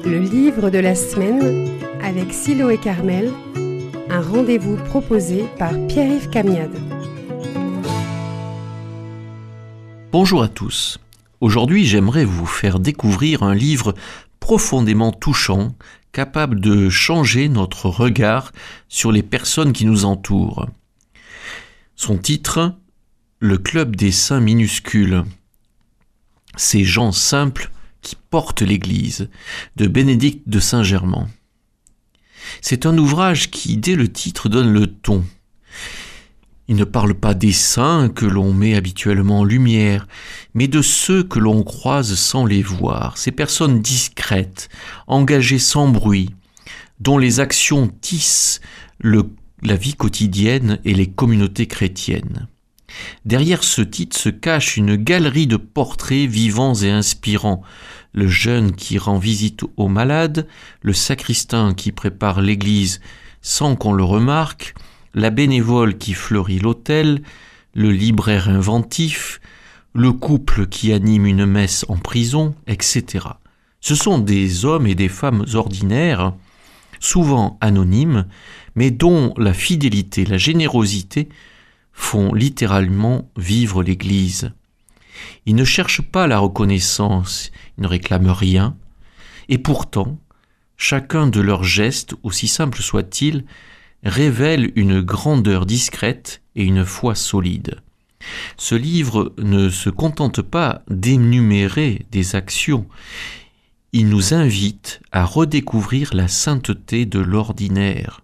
Le livre de la semaine avec Siloé Carmel, un rendez-vous proposé par Pierre-Yves Camiade. Bonjour à tous. Aujourd'hui, j'aimerais vous faire découvrir un livre profondément touchant, capable de changer notre regard sur les personnes qui nous entourent. Son titre, Le Club des Saints minuscules. Ces gens simples qui portent l'Église, de Bénédicte de Saint-Germain. C'est un ouvrage qui, dès le titre, donne le ton. Il ne parle pas des saints que l'on met habituellement en lumière, mais de ceux que l'on croise sans les voir, ces personnes discrètes, engagées sans bruit, dont les actions tissent la vie quotidienne et les communautés chrétiennes. Derrière ce titre se cache une galerie de portraits vivants et inspirants. Le jeune qui rend visite aux malades, le sacristain qui prépare l'église sans qu'on le remarque, la bénévole qui fleurit l'autel, le libraire inventif, le couple qui anime une messe en prison, etc. Ce sont des hommes et des femmes ordinaires, souvent anonymes, mais dont la fidélité, la générosité font littéralement vivre l'Église. Ils ne cherchent pas la reconnaissance, ils ne réclament rien, et pourtant, chacun de leurs gestes, aussi simples soient-ils, révèle une grandeur discrète et une foi solide. Ce livre ne se contente pas d'énumérer des actions, il nous invite à redécouvrir la sainteté de l'ordinaire.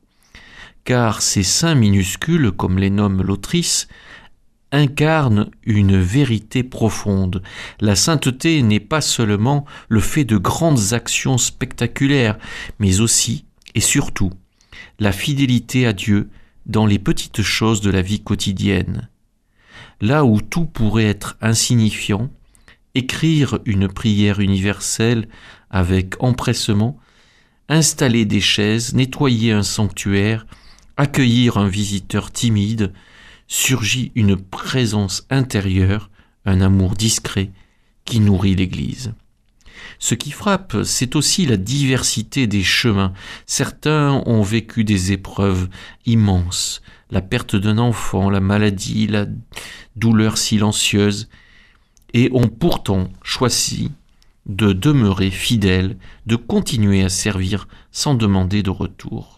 Car ces saints minuscules, comme les nomme l'autrice, incarnent une vérité profonde. La sainteté n'est pas seulement le fait de grandes actions spectaculaires, mais aussi, et surtout, la fidélité à Dieu dans les petites choses de la vie quotidienne. Là où tout pourrait être insignifiant, écrire une prière universelle avec empressement, installer des chaises, nettoyer un sanctuaire, accueillir un visiteur timide, surgit une présence intérieure, un amour discret qui nourrit l'Église. Ce qui frappe, c'est aussi la diversité des chemins. Certains ont vécu des épreuves immenses, la perte d'un enfant, la maladie, la douleur silencieuse, et ont pourtant choisi de demeurer fidèles, de continuer à servir sans demander de retour.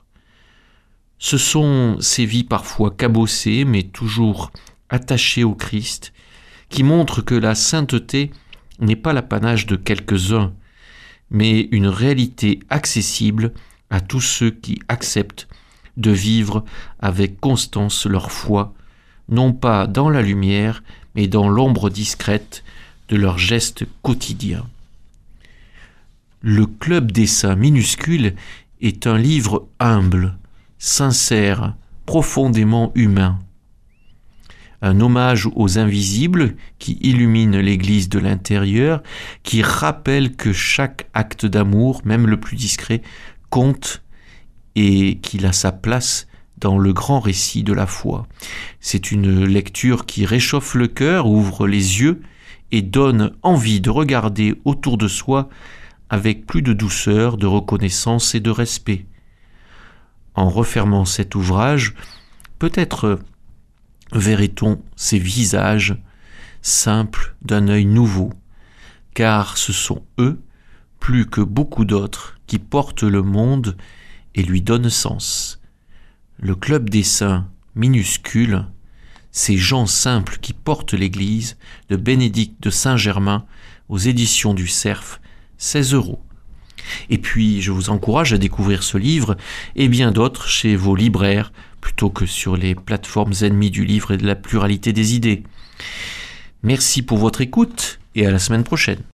Ce sont ces vies parfois cabossées, mais toujours attachées au Christ, qui montrent que la sainteté n'est pas l'apanage de quelques-uns, mais une réalité accessible à tous ceux qui acceptent de vivre avec constance leur foi, non pas dans la lumière, mais dans l'ombre discrète de leurs gestes quotidiens. Le Club des Saints minuscules est un livre humble, sincère, profondément humain. Un hommage aux invisibles qui illuminent l'Église de l'intérieur, qui rappelle que chaque acte d'amour, même le plus discret, compte et qu'il a sa place dans le grand récit de la foi. C'est une lecture qui réchauffe le cœur, ouvre les yeux et donne envie de regarder autour de soi avec plus de douceur, de reconnaissance et de respect. En refermant cet ouvrage, peut-être verrait-on ces visages simples d'un œil nouveau, car ce sont eux, plus que beaucoup d'autres, qui portent le monde et lui donnent sens. Le Club des Saints minuscules, ces gens simples qui portent l'Église, de Bénédicte de Saint-Germain, aux éditions du Cerf, 16 €. Et puis, je vous encourage à découvrir ce livre et bien d'autres chez vos libraires, plutôt que sur les plateformes ennemies du livre et de la pluralité des idées. Merci pour votre écoute et à la semaine prochaine.